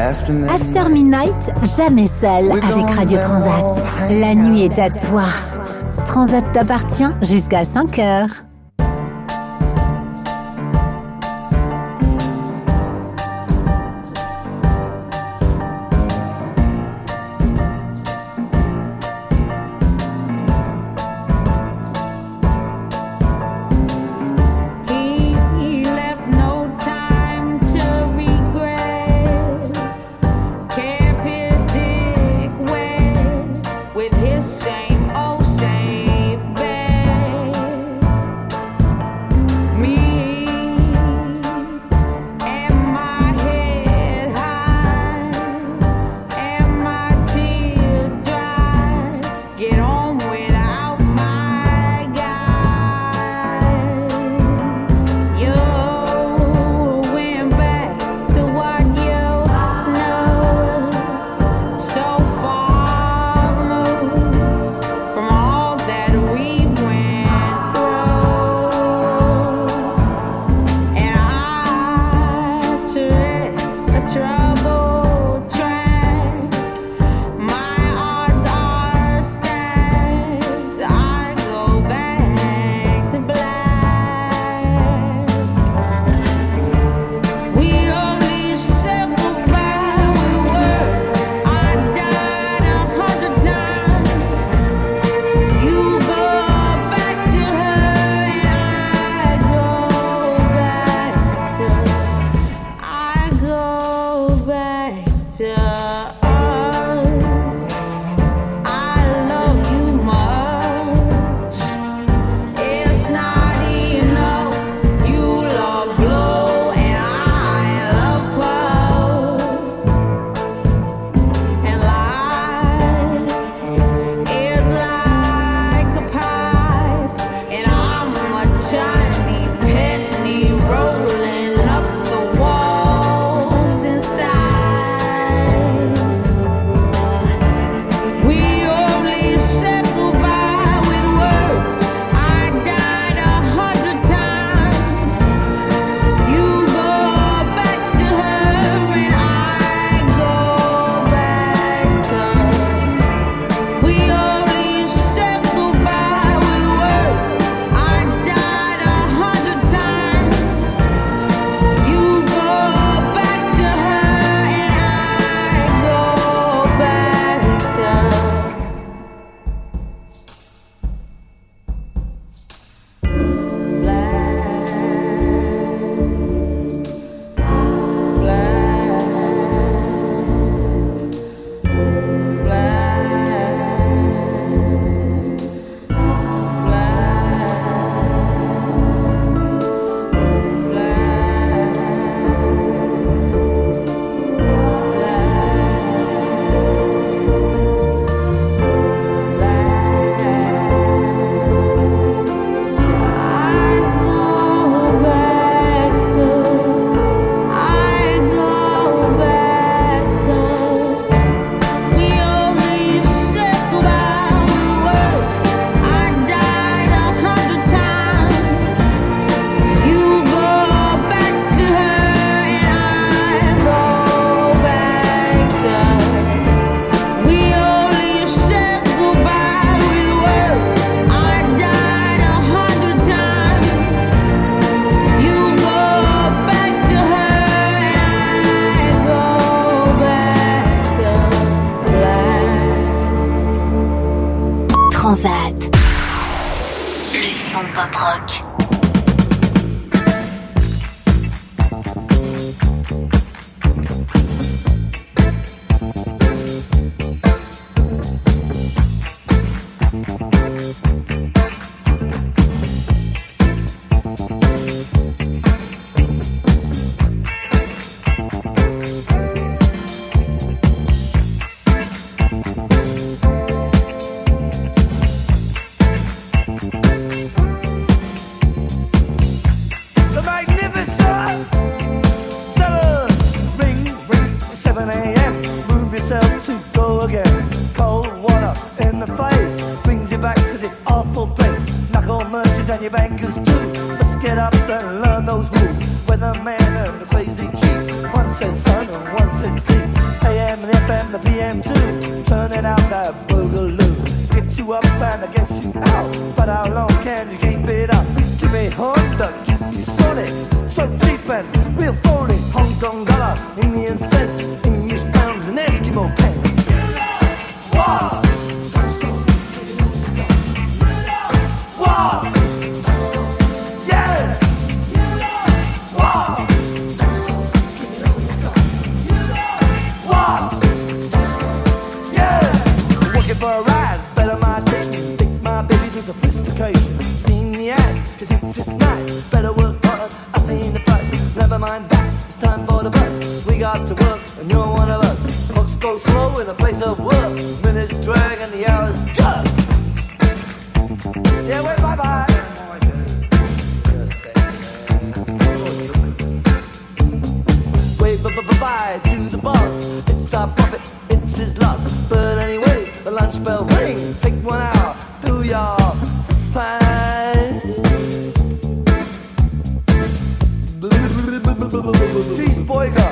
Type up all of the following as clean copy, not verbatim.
After Midnight, jamais seul avec Radio Transat. La nuit est à toi. Transat t'appartient jusqu'à 5 heures. Weatherman and the crazy chief. One says sun and one says sea. am too. Turning out that boogaloo. Get you up and I guess you out. But how long can you keep it up? Give me Honda, keep you solid. So cheap and real phony. Hong Kong dollar, Indian cents, English pounds and Eskimo pence. Wow! Wow! Yes! Wow! Wow! Yeah! Working for a rise, better my station. Take my baby to sophistication. Seen the ads, cause it's nice. Better work hard, I've seen the price. Never mind that, it's time for the bus. We got to work, and you're one of us. Clocks go slow in a place of work. Minutes drag and the hours jug. Yeah, wait, bye-bye. Wave bye-bye to the boss. It's our profit, it's his loss. But anyway, the lunch bell ring. Take 1 hour, do your fine. Cheeseburger.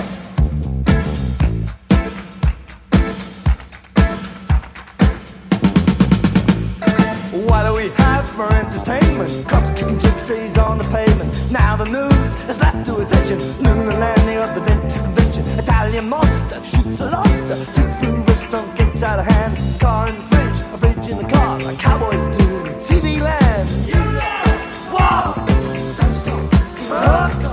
What do we have for entertainment? Cops kicking gypsies on the pavement. Now the news has slapped to attention. Lunar landing of the dentist convention. Italian monster shoots a lobster. Seafood restaurant gets out of hand. Car in the fridge, a fridge in the car. Like cowboys do in TV land. You know, wow! Don't stop. Wow!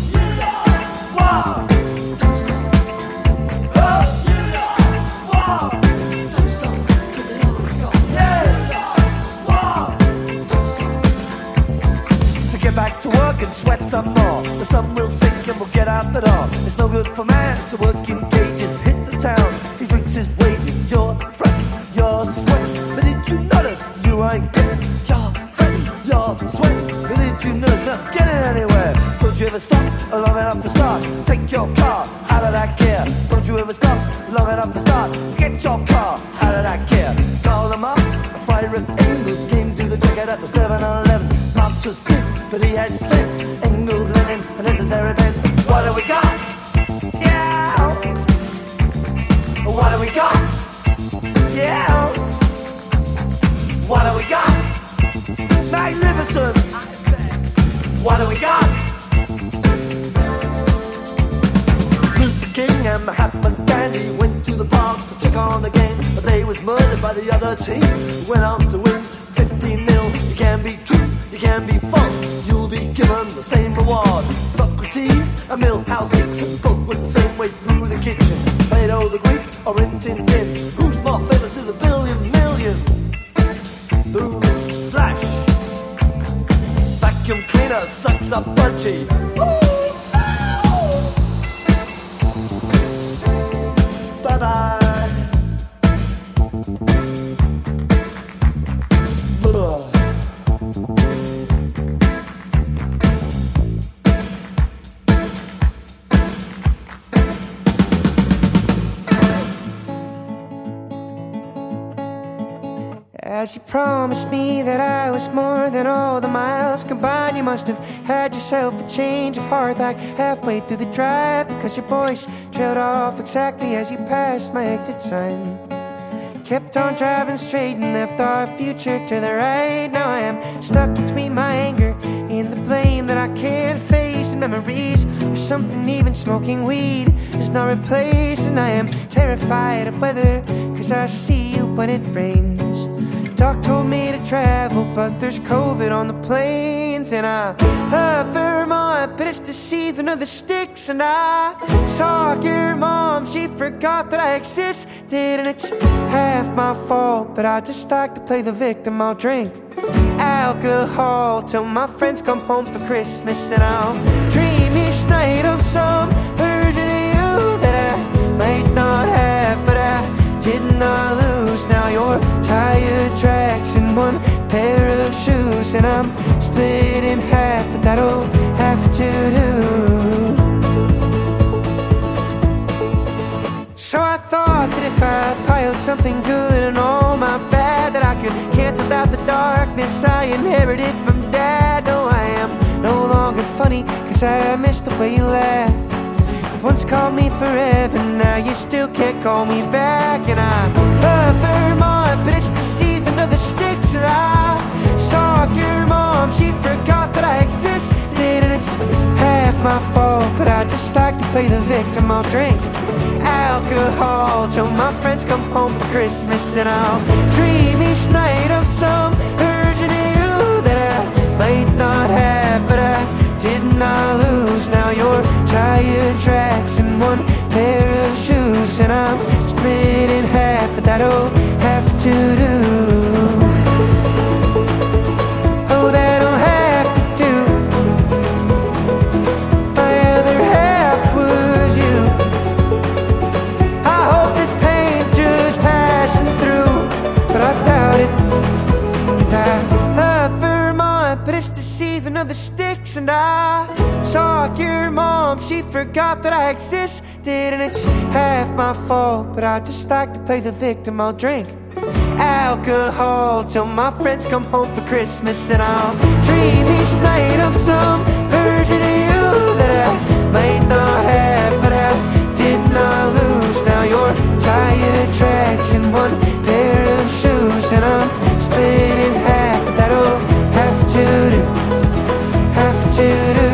Back to work and sweat some more. The sun will sink and we'll get out the door. It's no good for man to work in cages. Hit the town, he drinks his wages. Your friend, your sweat. But did you notice you ain't getting your friend, your sweat? But did you notice not getting anywhere? Don't you ever stop long enough to start? Take your car out of that gear. Don't you ever stop long enough to start? Get your car out of that gear. Call the Marx, Friedrich Engels came to the checkout at the 7-Eleven. Marx was skin, but he had sense. Engels, Lenin, and necessary pence. What do we got? Yeah. What do we got? Yeah. What do we got? Magnificence. What do we got? Luther King and Mahatma Gandhi went to the park to check on the game, but they was murdered by the other team. Went on to win 15-0. You can be true, you can be false. You'll be given the same reward. Socrates and Milhouse Nixon both went the same way through the kitchen. Plato the Greek or Rin Tin Tin. Who's more famous to the billion millions? Who's Flash? Vacuum cleaner sucks up budgie. Bye-bye. As you promised me that I was more than all the miles combined, you must have had yourself a change of heart like halfway through the drive, because your voice trailed off exactly as you passed my exit sign. Kept on driving straight and left our future to the right. Now I am stuck between my anger and the blame that I can't face, and memories of something even smoking weed is not replaced. And I am terrified of weather, cause I see you when it rains. Doc told me to travel, but there's COVID on the planes. And I love Vermont, but it's the season of the sticks. And I saw your mom, she forgot that I existed. And it's half my fault, but I just like to play the victim. I'll drink alcohol till my friends come home for Christmas. And I'll dream each night of some version of you that I might not have, but I did not lose. Now you're tire tracks and one pair of shoes, and I'm split in half, but that'll have to do. So I thought that if I piled something good and all my bad, that I could cancel out the darkness I inherited from Dad. No, I am no longer funny, cause I miss the way you laugh. once called me forever, now you still can't call me back. And I love Vermont, but it's the season of the sticks. And I saw your mom, she forgot that I existed. And it's half my fault, but I just like to play the victim. I'll drink alcohol till my friends come home for Christmas. And I'll dream each night of some version of you that I might not have, but I did not lose. Now you're tire tracks and one pair of shoes, and I'm split in half, but that'll have to do. Oh, that'll have to do. My other half was you. I hope this pain's just passing through, but I doubt it. And I love Vermont, but it's the season of the sticks. And I saw your mom, she forgot that I existed. And it's half my fault, but I just like to play the victim. I'll drink alcohol till my friends come home for Christmas. And I'll dream each night of some version of you that I might not have, but I did not lose. Now you're tire tracks and one pair of shoes, and I'm split in half, but that'll have to do. Have to do.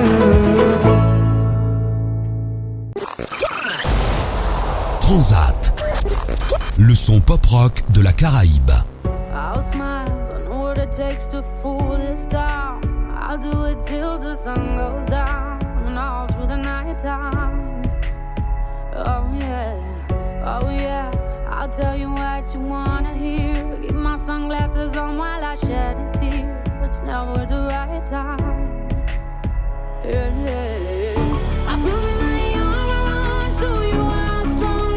Transat, le son pop-rock de la Caraïbe. I'll smile, I know what it takes to fool this town. I'll do it till the sun goes down and all through the night time. Oh yeah, I'll tell you what you wanna hear. Keep my sunglasses on while I shed a tear. It's never the right time. Yeah. I put my arm around so you are strong.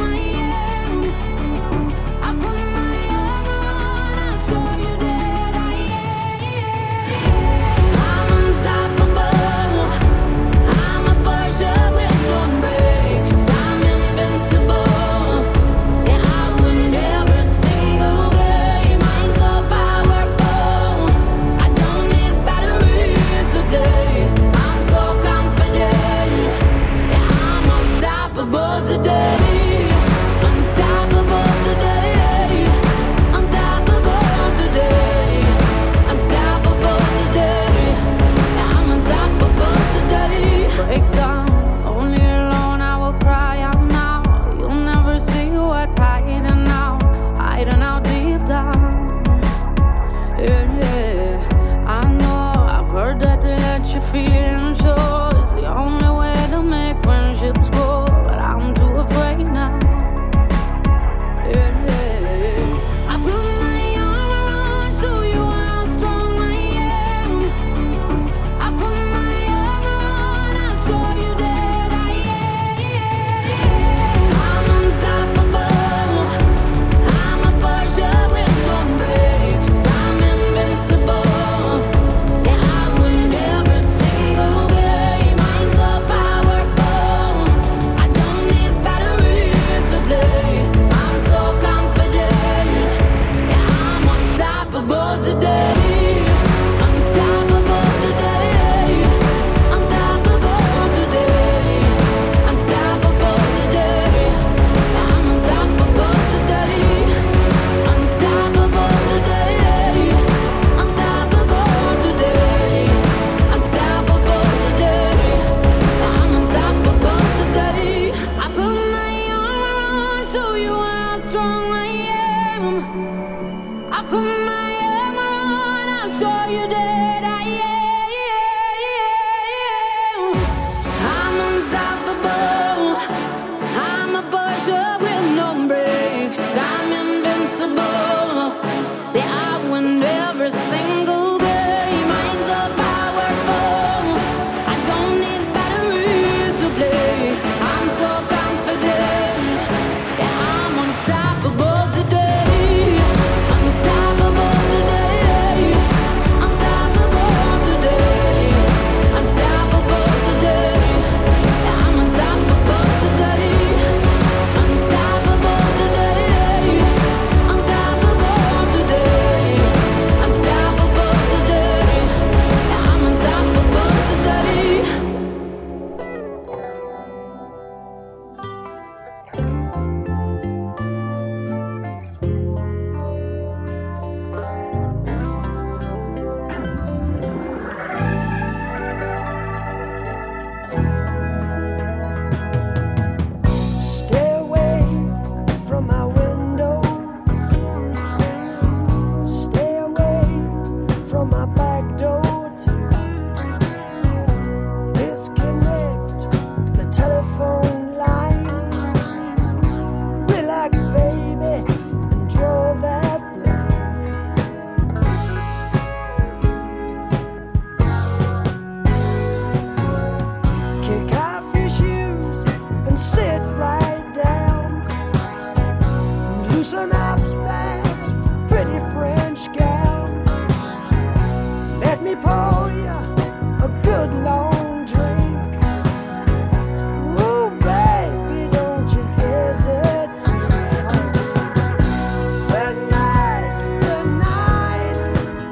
loosen up that pretty French gown. Let me pour you a good long drink. Ooh, baby, don't you hesitate, 'cause tonight's the night.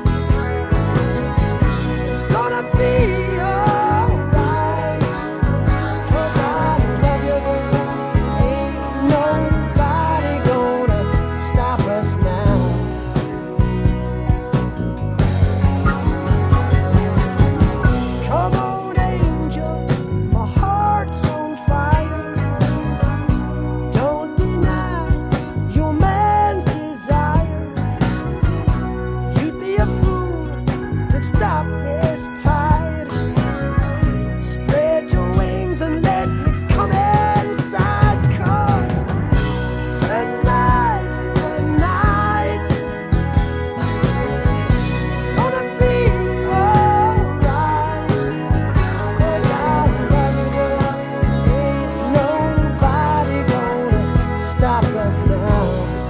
It's gonna be alright, 'cause I love you, girl. Ain't nobody gonna stop us now. Come on, angel, my heart's on fire. Don't deny your man's desire. You'd be a fool to stop this tide. Spread your wings and let me come inside, 'cause tonight's the night. It's gonna be alright, 'cause I love you, girl. Ain't nobody gonna stop us now.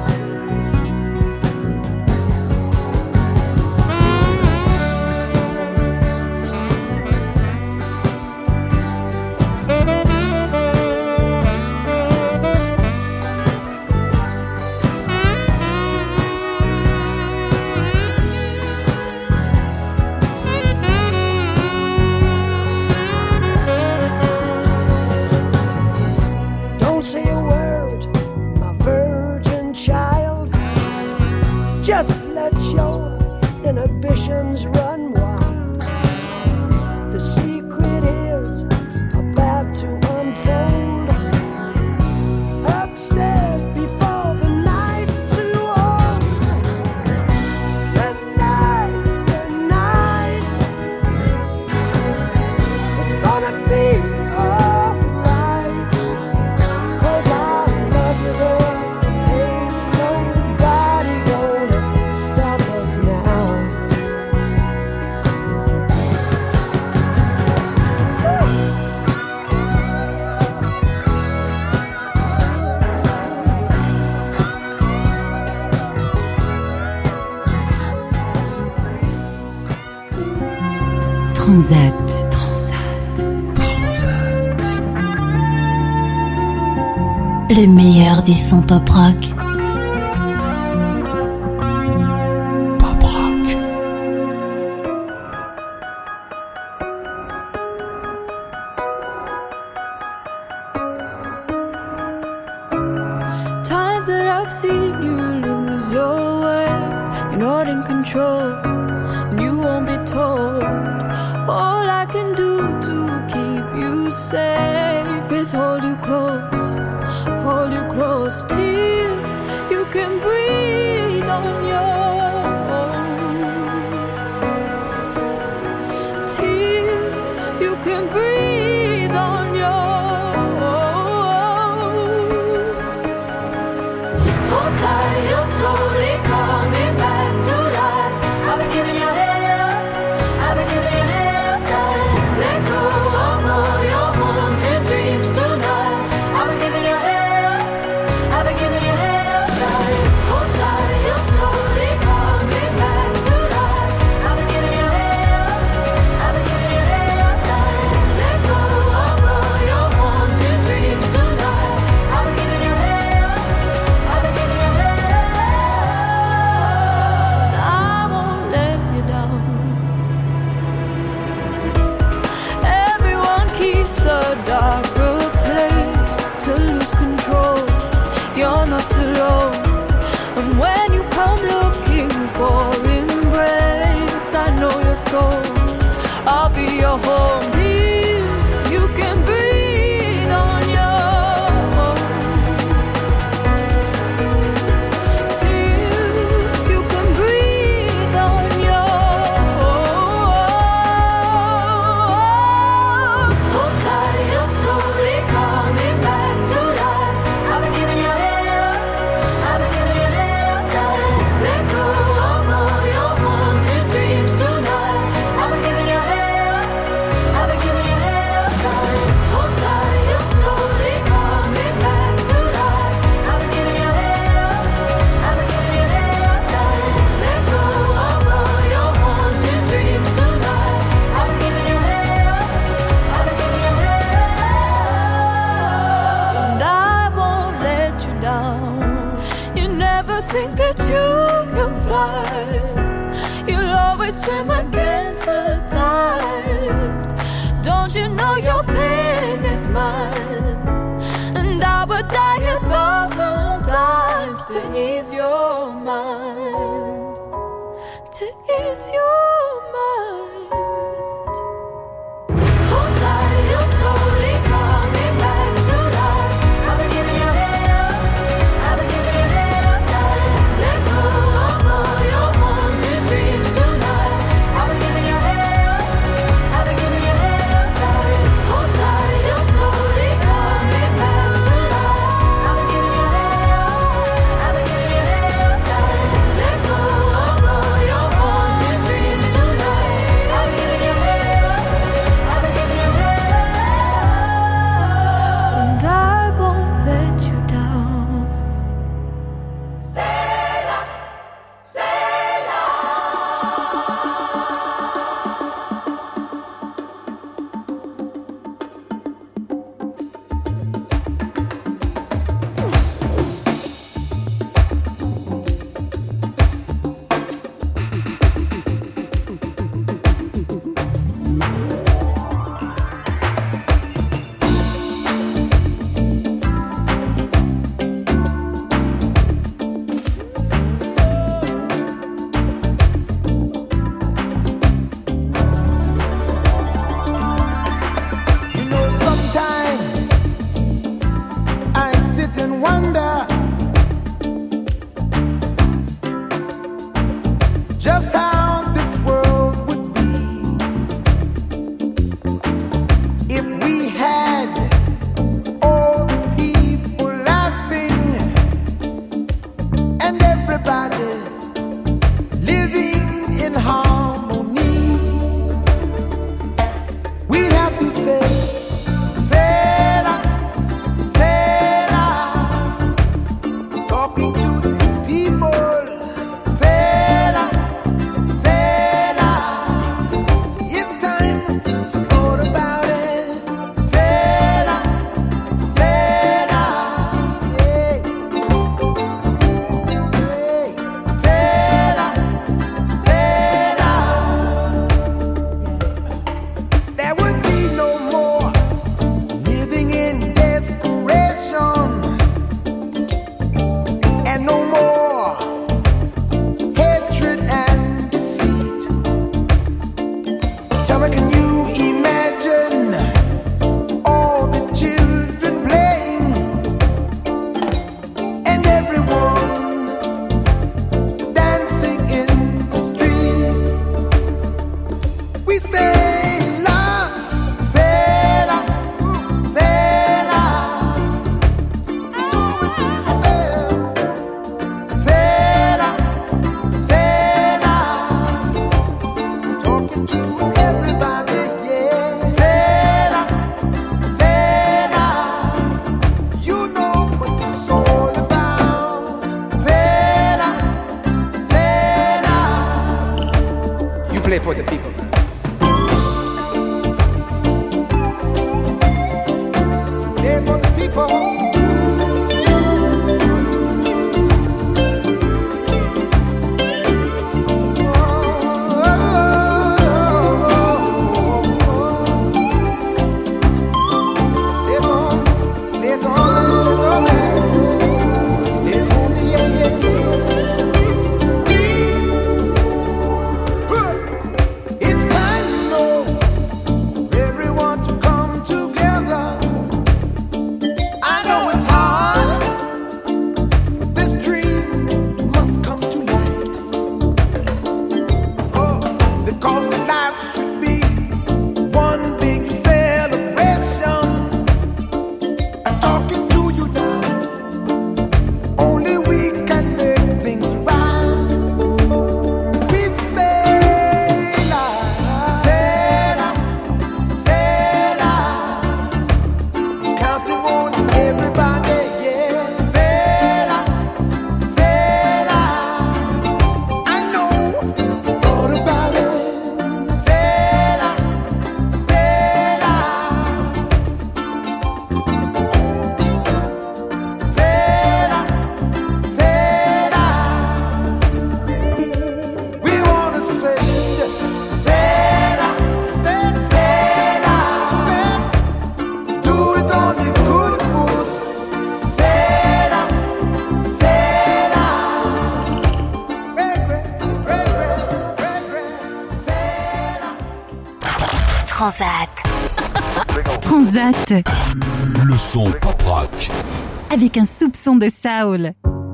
Don't say a word, my virgin child. Just let your inhibitions run wild. The secret is about to unfold. Upstairs before the night's too old. Tonight's the night. It's gonna be alright, 'cause I love you, girl. Ain't nobody gonna stop us now. Transat. Le meilleur du son pop rock. Pop rock. Times that I've seen you lose your way, you're not in control, and you won't be told. All I can do to keep you safe is hold you close till you can breathe on your own. Till you can breathe on your own. Hold tight, you're slowly coming back to life. I've been giving you hell, I've been giving you hell, darling. Let go of all your haunted dreams tonight. I've been giving you hell, I've been giving you hell, darling. Hold tight, you're slowly would die 1,000 times to ease your mind, to ease your mind. Hold tight, you're slowly coming back to life. I've been giving your head up, I've been giving your head up tight. Let go of all your wanted dreams tonight. I've been giving your head up, I've been giving your head up tight. Hold tight, you're slowly coming back to life. I've been giving your head up, I've been giving your head up tight. Let go of all your wanted dreams tonight. I've been giving your head up, I've been giving your head up, and I won't let you down. You know, sometimes I sit and wonder just how this world would be if we had all the people laughing and everybody living in harmony. We'd have to say, Sela, Sela, talking to the people. Sela, Sela, it's time to thought about it. Sela, Sela, hey, hey, Sela, Sela. There would be no more living in desperation, and no more hatred and deceit. Tell me, can you imagine all the children playing and everyone dancing in the street? We say love, Sela, Sela, do it, Sela, Sela, talking to everybody, yeah. Sela, Sela, you know what it's all about. Sela, Sela. You play for the people, man. Play for the people. It Transat. Le son pop rock. Avec un soupçon de soul.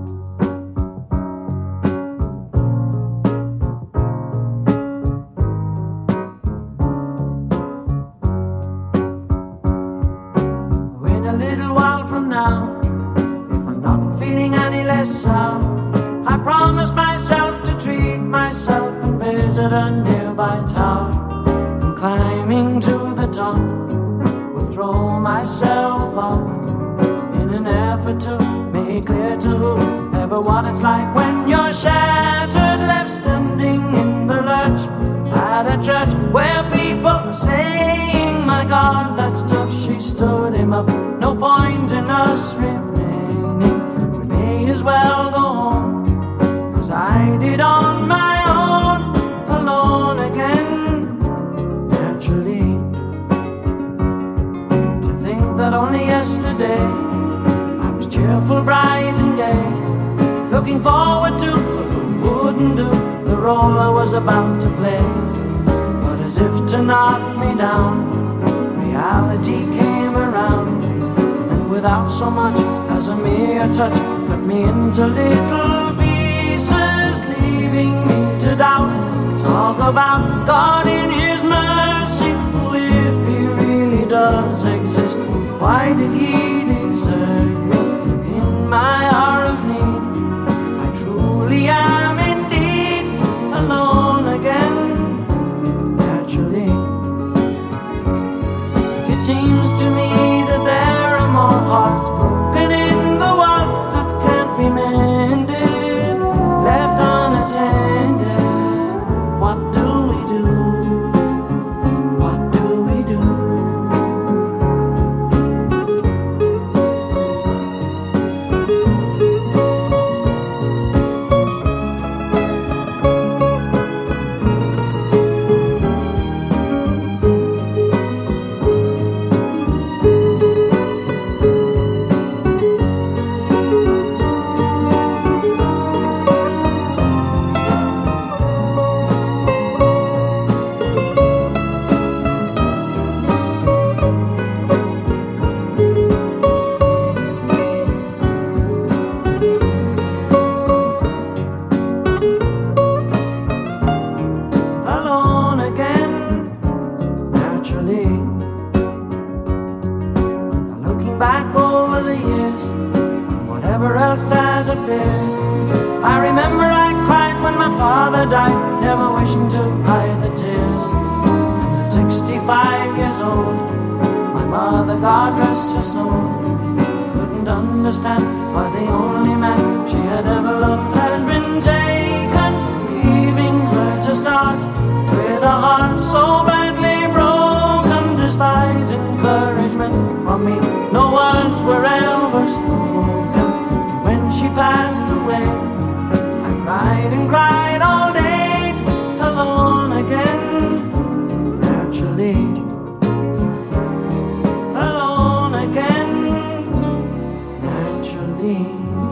In a little while from now, if I'm not feeling any less sound, I promise myself to treat myself and visit a nearby tower. And climbing to the top, will throw myself off in an effort to make clear to whoever what it's like when you're shattered, left standing in the lurch at a church where people are saying, my God, that stuff, she stood him up. No point in us remaining, we may as well go home, as I did on my own, alone again, naturally. To think that only yesterday I was cheerful, bright and gay, looking forward to who wouldn't do the role I was about to play. But as if to knock me down, reality came around, and without so much as a mere touch, cut me into little pieces, leaving me to doubt. Talk about God in His mercy, if He really does exist, why did He desert me in my hour of need? I truly am indeed alone again, naturally. It seems to me that there are more hearts broken in the world that can't be mended, left unattended. What do we do? What do we do? Alone again, naturally. Now looking back over the years, whatever else that appears, I remember I cried when my father died, never wishing to hide the tears. And at 65 years old, my mother, God rest her soul, couldn't understand why the only man she had ever loved had been taken, leaving her to start with a heart so badly broken. Despite encouragement from me, no words were ever spoken. When she passed away, I cried and cried all day, alone again, naturally. Alone again, naturally.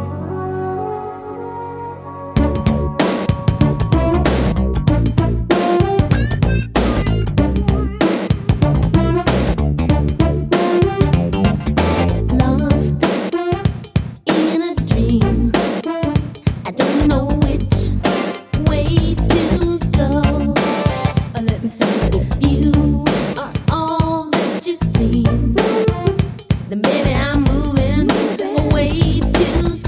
Lost in a dream, I don't know which way to go. Let me say, if you are all that you seem, then maybe I'm moving away too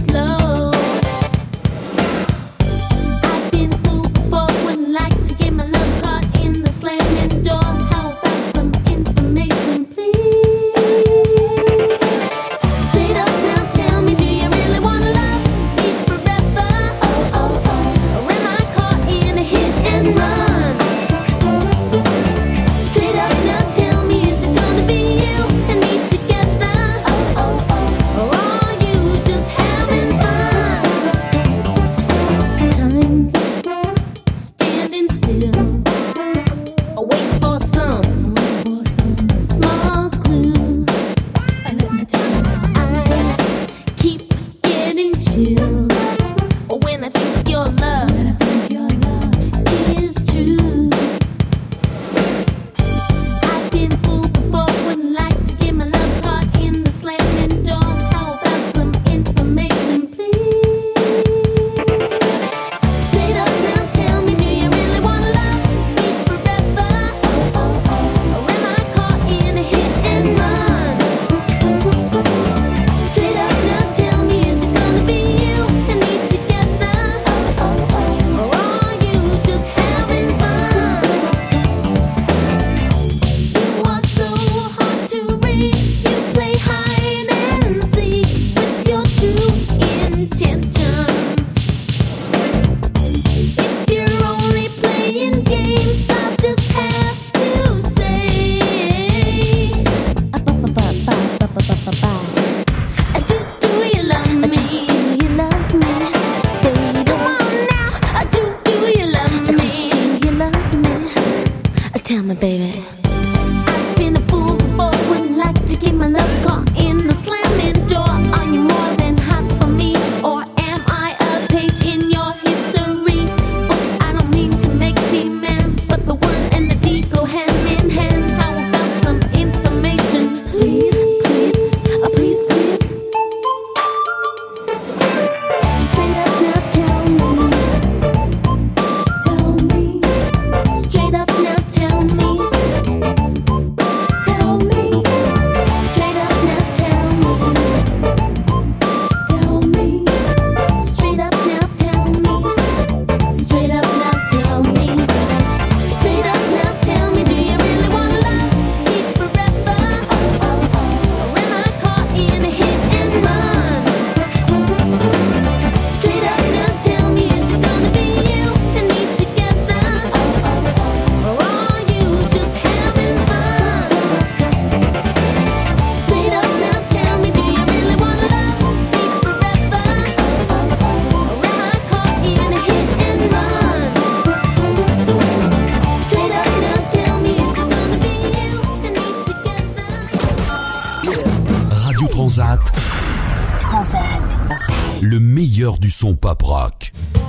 Le meilleur du son pop rock.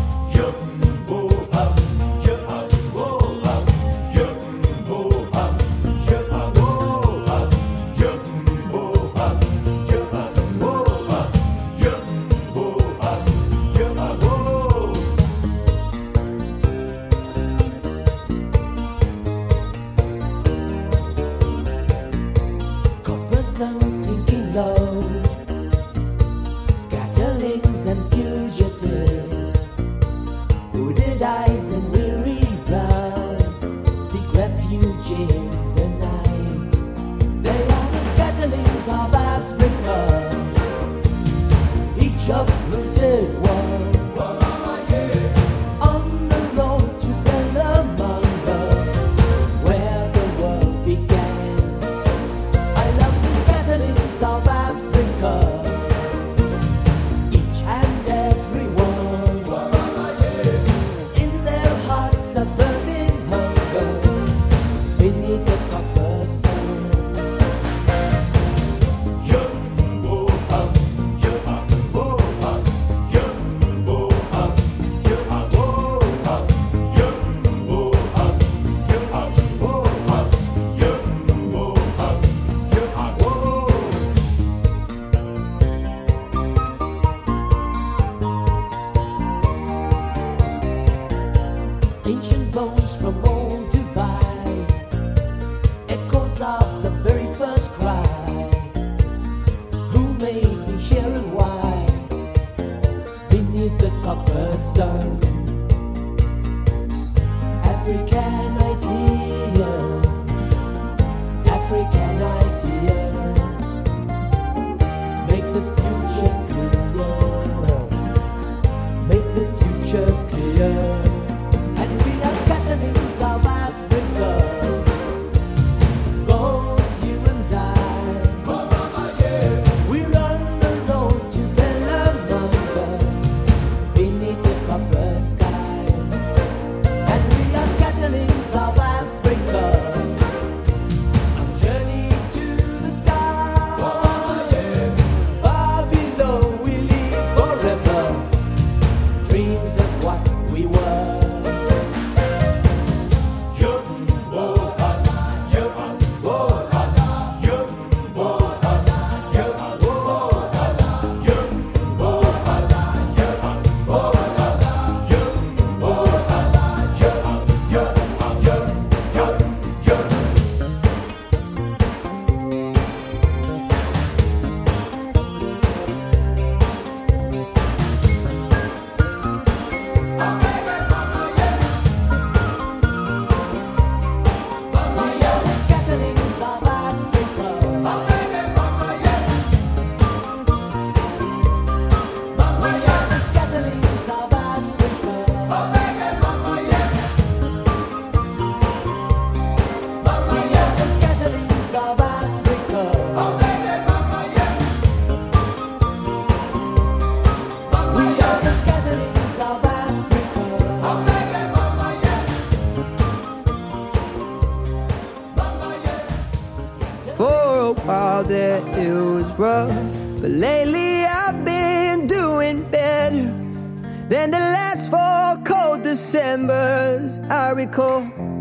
while that it was rough, but lately I've been doing better than the last 4 cold Decembers I recall.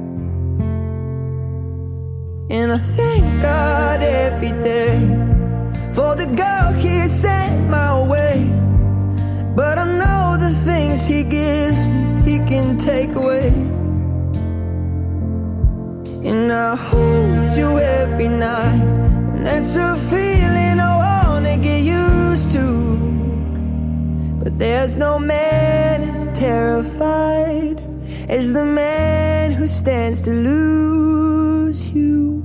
And I thank God every day for the girl He sent my way. But I know the things He gives me, He can take away. And I hold you every night, and that's a feeling I wanna get used to. But there's no man as terrified as the man who stands to lose you.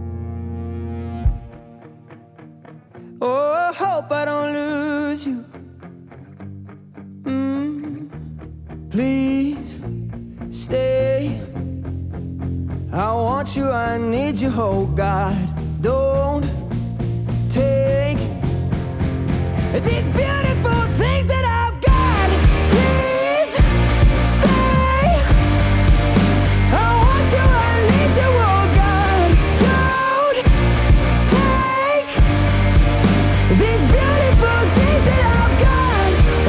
Oh, I hope I don't lose you. Please stay. I want you, I need you, oh God. Don't take these beautiful things that I've got. Please stay. I want you, I need you, oh God. Don't take these beautiful things that I've got.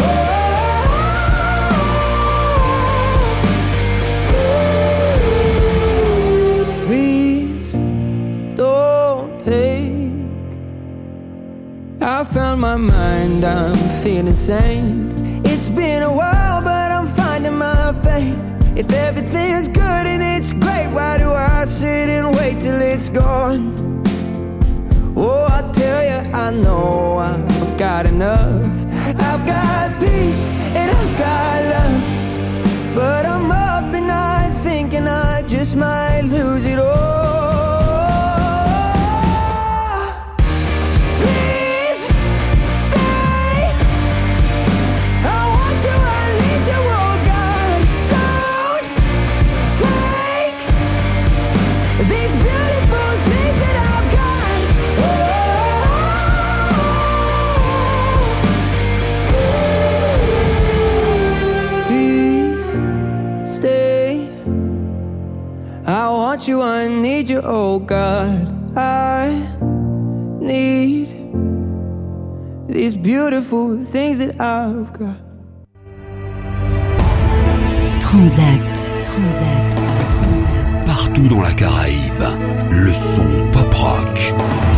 my mind, I'm feeling sane. It's been a while, but I'm finding my faith. If everything is good and it's great, why do I sit and wait till it's gone? Oh, I tell you, I know I've got enough. I've got peace and I've got love, but I'm up at night thinking I just might lose it all. Please stay. I want you, I need you, oh God. Don't take these beautiful things that I've got. Please stay. I want you, I need you, oh God. I need these beautiful things that I've got. Transact. Partout dans la Caraïbe, le son pop rock.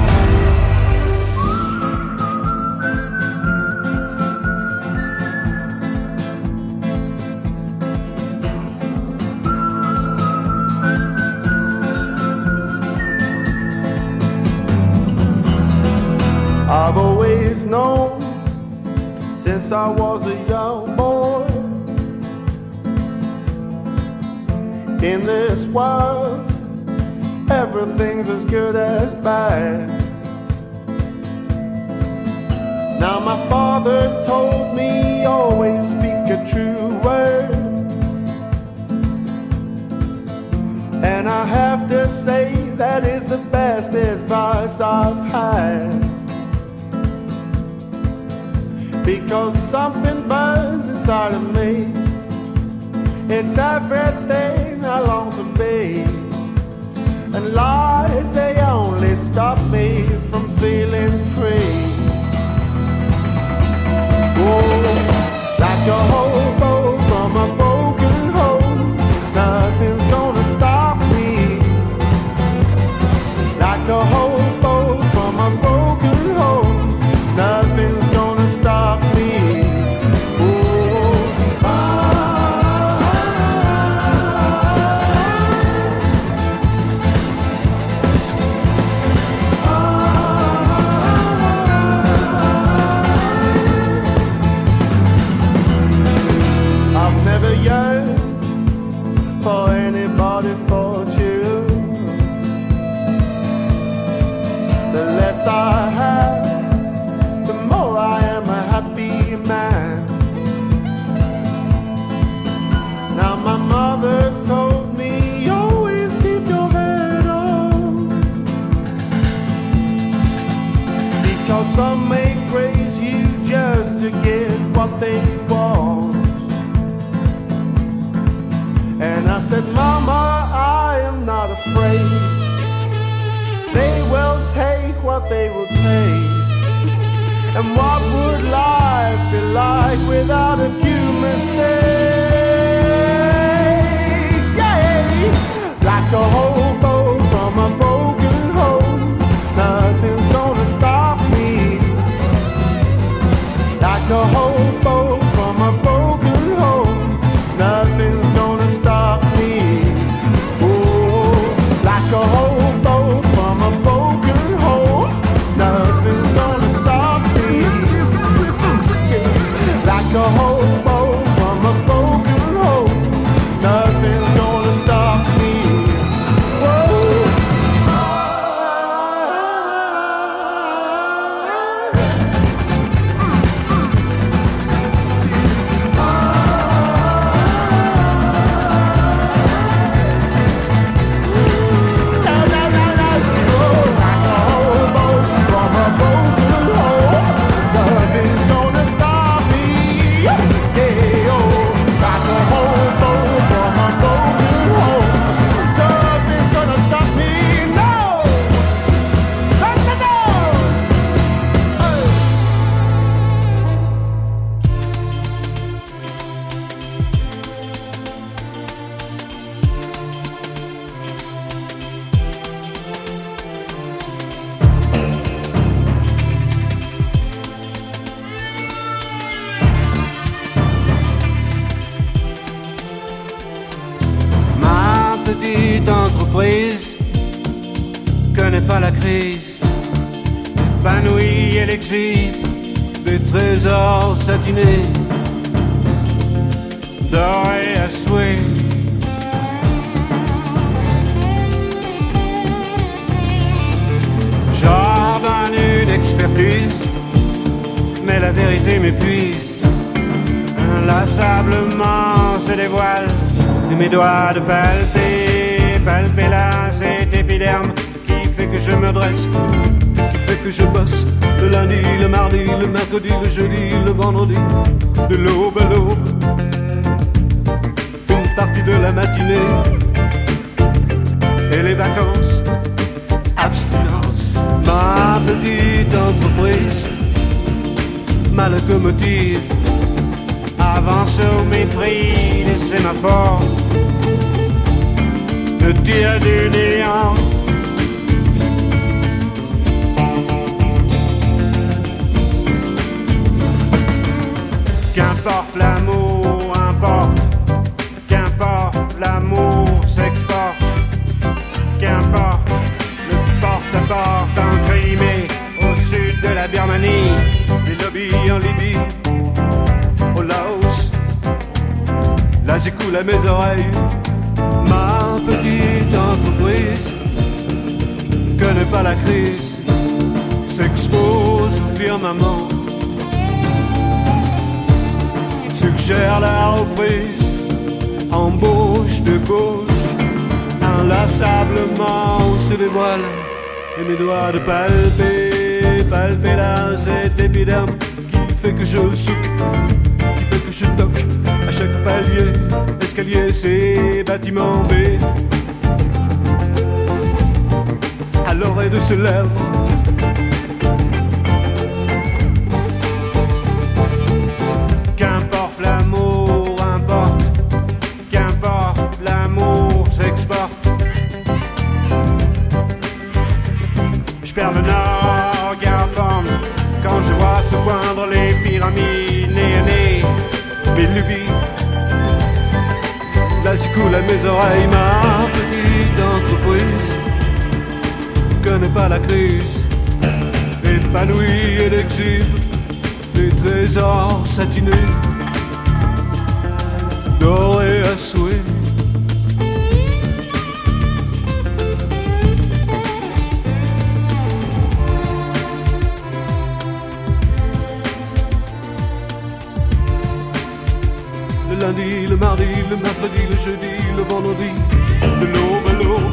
I've always known since I was a young boy, in this world everything's as good as bad. Now my father told me always speak a true word, and I have to say that is the best advice I've had. Because something burns inside of me, it's everything I long to be, and lies, they only stop me from feeling free. Oh, like a hobo from a broken home, nothing's gonna stop me. Like a hobo from a broken home, nothing's gonna stop me. I've never yearned for anybody's fortune. The less I have, the more I am a happy man. Now my mother told me, always keep your head on, because some may praise you just to get what they want. And I said, Mama, I am not afraid. They will take what they will take. And what would life be like without a few mistakes? Yeah. Like a hobo from a broken home, nothing's gonna stop me. Like a hobo from a broken home, nothing's gonna stop me. Oh, like a hobo from a broken home, nothing's gonna stop me. Like a hobo from a broken home, nothing's gonna stop me. Yeah. pas la crise, épanouie et l'exil des trésors satinés, dorés à souhait. J'ordonne une expertise, mais la vérité m'épuise. Inlassablement se dévoile de mes doigts de palper, palper là cet épiderme qui fait que je me dresse, qui fait que je bosse le lundi, le mardi, le mercredi, le jeudi, le vendredi, de l'aube à l'aube, une partie de la matinée et les vacances, abstinence. Ma petite entreprise, ma locomotive avance au mépris des sémaphores, me tire du néant. Qu'importe l'amour, importe, qu'importe l'amour s'exporte, qu'importe le porte-à-porte en Crimée, au sud de la Birmanie, les lobbies en Libye, au Laos, là j'écoule à mes oreilles. Ma petite entreprise connaît pas la crise, s'expose au firmament, suggère la reprise, embauche de gauche, inlassablement se dévoile, et mes doigts de palper, palper là cet épiderme qui fait que je souque, qui fait que je toque à chaque palier, escalier, c'est bâtiment B, à l'oreille de ses lèvres. Qu'importe l'amour, importe, qu'importe l'amour s'exporte. Je perds le nord, garde quand je vois se poindre les pyramides néanées, mes lubies. Là j'écoule à mes oreilles, ma petite entreprise connaît pas la crise, épanouie et l'exhibe des trésors satinés, dorés à souhait. Le lundi, le mardi, le mercredi, le jeudi, le vendredi, de l'aube à l'aube.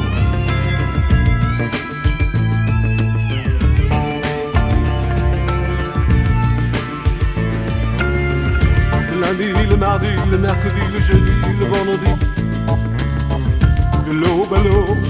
Le lundi, le mardi, le mercredi, le jeudi, le vendredi, de l'aube à l'aube.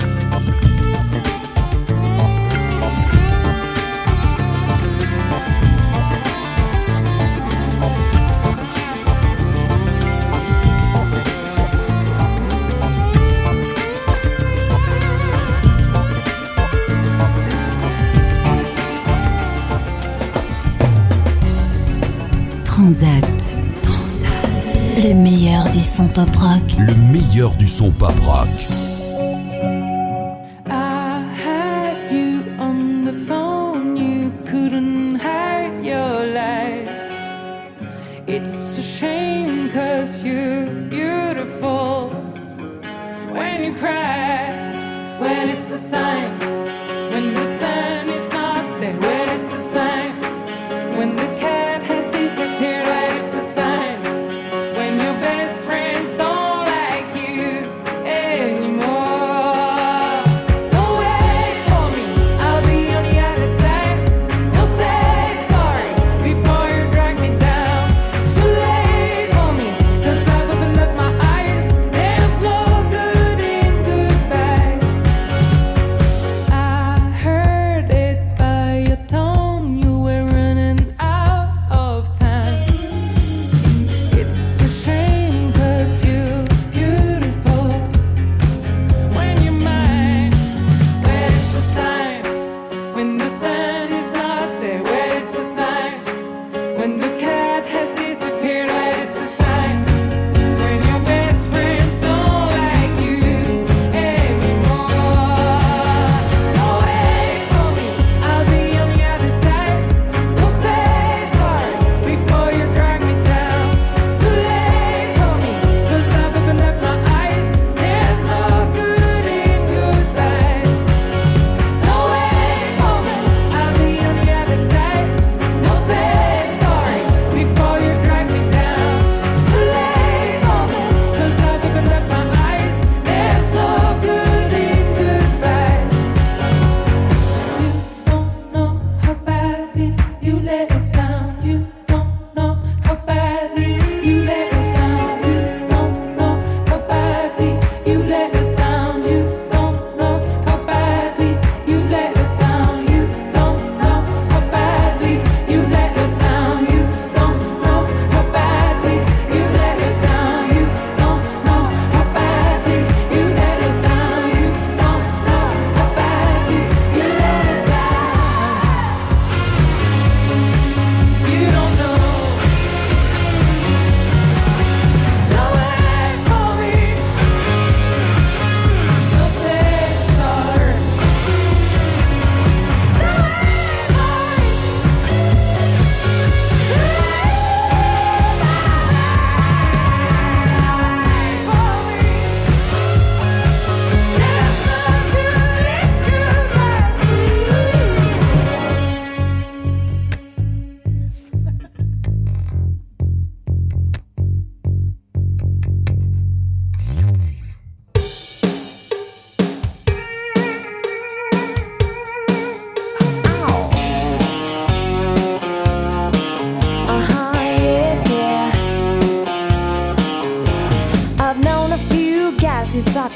Transat. Le meilleur du son pop rock. Le meilleur du son pop rock. I had you on the phone, you couldn't hide your lies. It's a shame 'cause you're beautiful when you cry, when it's a sign, when the sun is not there, when it's a sign, when the cat has disappeared, when it's a sign, when your best friends don't like you anymore. Don't wait for me, I'll be on the other side. Don't say sorry before you drag me down. It's too late for me, 'cause I've opened up my eyes. There's no good in goodbye.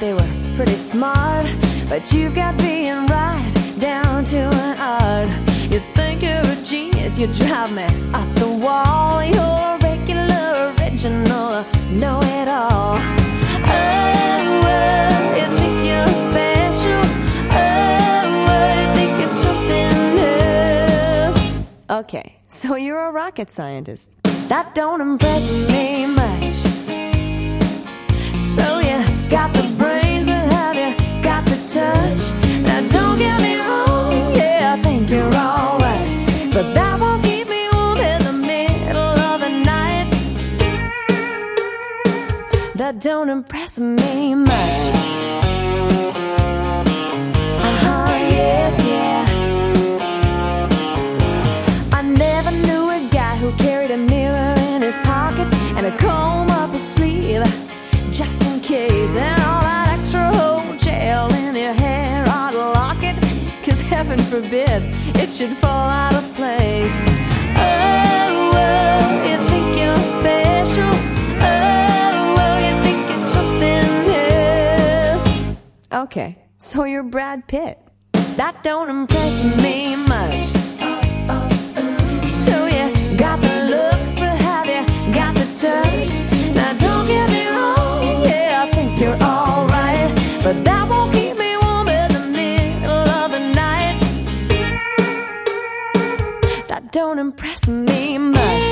they were pretty smart, but you've got being right down to an art. You think you're a genius, you drive me up the wall. You're regular, original, know-it-all. Oh, you think you're special. Oh, you think you're something else. Okay, so you're a rocket scientist. That don't impress me much. So you got the brains, but have you got the touch? Now don't get me wrong, yeah, I think you're alright, but that won't keep me warm in the middle of the night. That don't impress me much. Yeah, yeah. I never knew a guy who carried a mirror in his pocket and a comb up his sleeve, just in case. And all that extra whole gel in your hair ought to lock it, 'cause heaven forbid it should fall out of place. Oh, oh, you think you're special. Oh, oh, you think it's something else. Okay, so you're Brad Pitt. That don't impress me much. So you got the looks, but have you got the touch? Now don't get me wrong, yeah, I think you're alright, but that won't keep me warm in the middle of the night. That don't impress me much.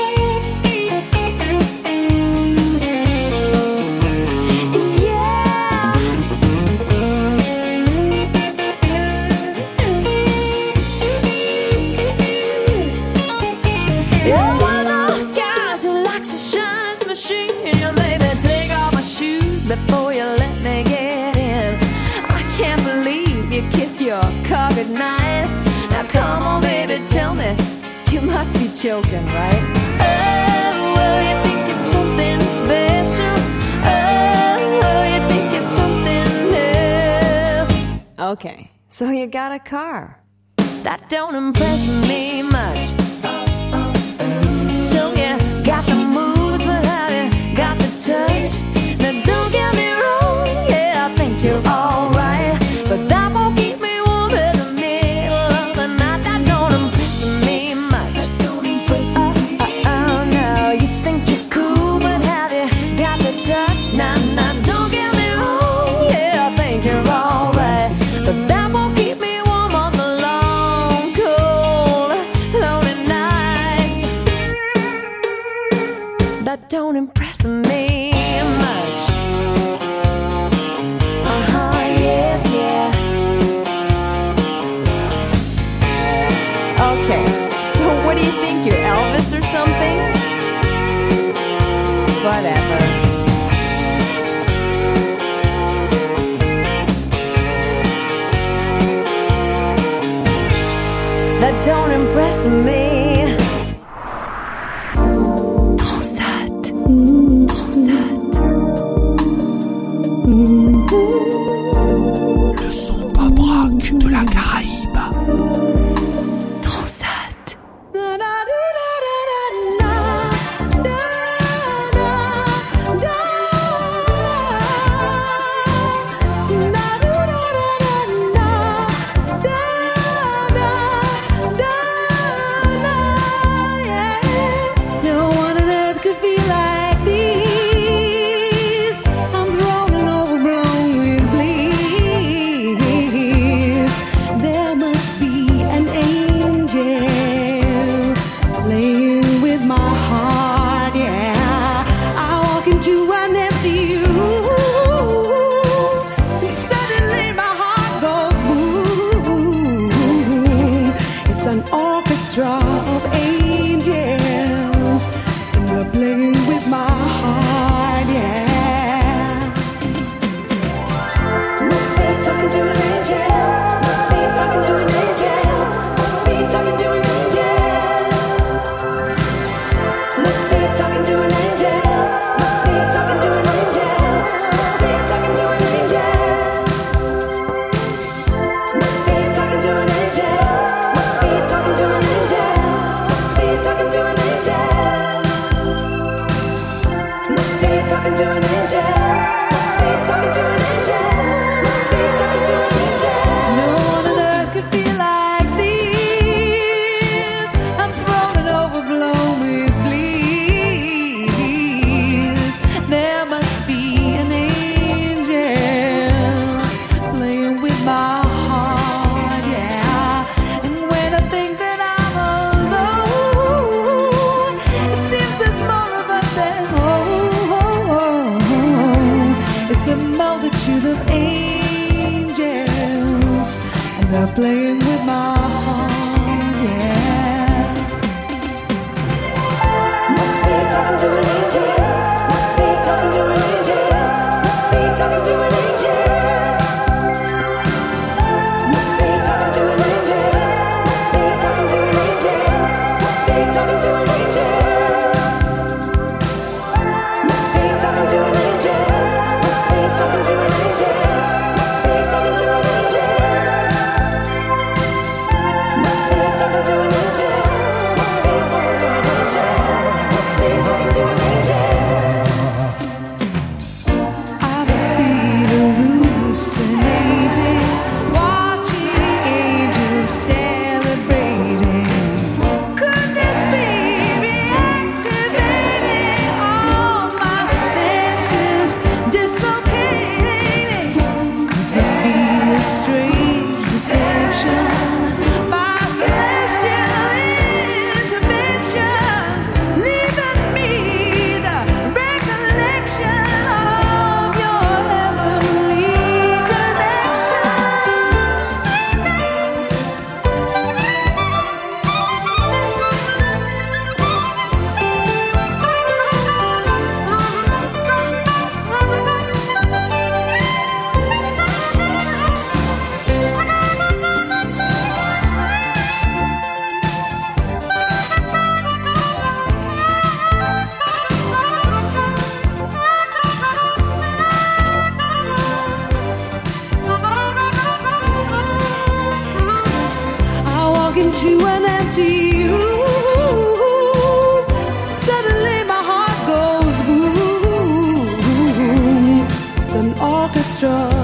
Before you let me get in, I can't believe you kiss your car goodnight. Now come on, baby, tell me, you must be joking, right? Oh, well, you think it's something special. Oh, well, you think it's something else. Okay, so you got a car. That don't impress me much. So you got the moves, but have you got the touch? Now don't get me wrong, yeah, I think you're alright, but that won't keep me warm in the middle of the night. That don't impress me much. That don't impress me. Oh no, you think you're cool, but have you got the touch? Nah, nah, don't get me wrong, yeah, I think you're alright, but that won't keep me warm on the long, cold, lonely nights. That don't impress me. Okay, so what do you think, you're Elvis or something? Whatever. That don't impress me. Transat. Transat. Le son pop rock de la Caraïbe. There playing with my heart, yeah. Must be talking to an angel. Must be talking to an angel. Must be talking to an angel. Must be talking to an angel. Must be talking to an angel. Must be talking to an angel. Must be talking to an angel. Must be talking to an angel. Must be talking to an angel. Must be talking to an angel. Must be talking to an angel. Must be talking to an angel. I must be hallucinating, watching angels celebrating. Could this be reactivating all my senses, dislocating? This must be a strange deception. My celestial intervention, leaving me the recollection of your heavenly connection. I walk into an empty room. Suddenly my heart goes boom. It's an orchestra